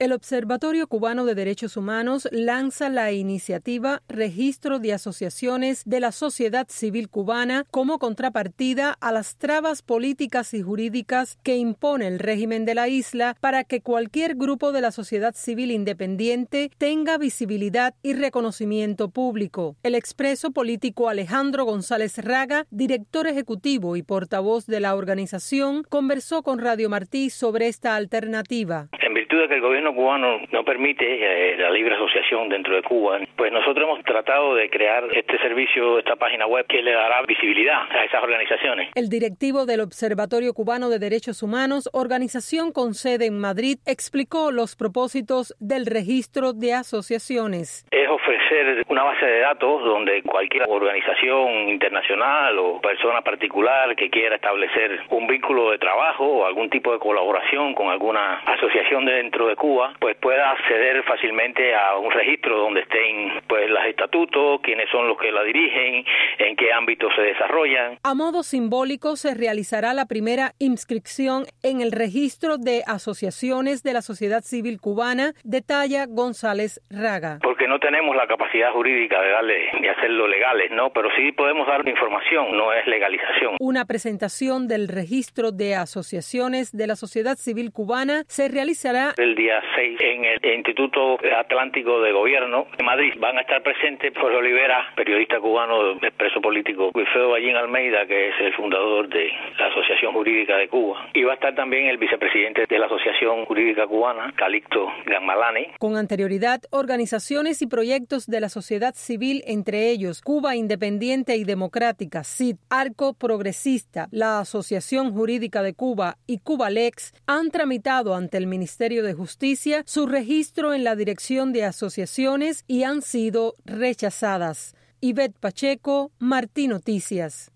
El Observatorio Cubano de Derechos Humanos lanza la iniciativa Registro de Asociaciones de la Sociedad Civil Cubana como contrapartida a las trabas políticas y jurídicas que impone el régimen de la isla para que cualquier grupo de la sociedad civil independiente tenga visibilidad y reconocimiento público. El expreso político Alejandro González Raga, director ejecutivo y portavoz de la organización, conversó con Radio Martí sobre esta alternativa. En virtud de que el gobierno cubano no permite la libre asociación dentro de Cuba, pues nosotros hemos tratado de crear este servicio, esta página web que le dará visibilidad a esas organizaciones. El directivo del Observatorio Cubano de Derechos Humanos, organización con sede en Madrid, explicó los propósitos del registro de asociaciones. Es ofrecer una base de datos donde cualquier organización internacional o persona particular que quiera establecer un vínculo de trabajo o algún tipo de colaboración con alguna asociación dentro de Cuba, pues pueda acceder fácilmente a un registro donde estén pues los estatutos, quiénes son los que la dirigen, en qué ámbito se desarrollan. A modo simbólico se realizará la primera inscripción en el registro de asociaciones de la sociedad civil cubana, detalla González Raga. Porque no tenemos la capacidad jurídica de hacerlo legales, ¿no? Pero sí podemos dar información, no es legalización. Una presentación del registro de asociaciones de la sociedad civil cubana se realizará el día 6 en el Instituto Atlántico de Gobierno en Madrid. Van a estar presentes Jorge Olivera, periodista cubano, expreso político, Wilfredo Ballín Almeida, que es el fundador de la Asociación Jurídica de Cuba, y va a estar también el vicepresidente de la Asociación Jurídica Cubana, Calixto Gammalani. Con anterioridad, organizaciones y proyectos de la sociedad civil, entre ellos Cuba Independiente y Democrática, CID, Arco Progresista, la Asociación Jurídica de Cuba y Cubalex, han tramitado ante el Ministerio de Justicia su registro en la Dirección de Asociaciones y han sido rechazadas. Ivette Pacheco, Martí Noticias.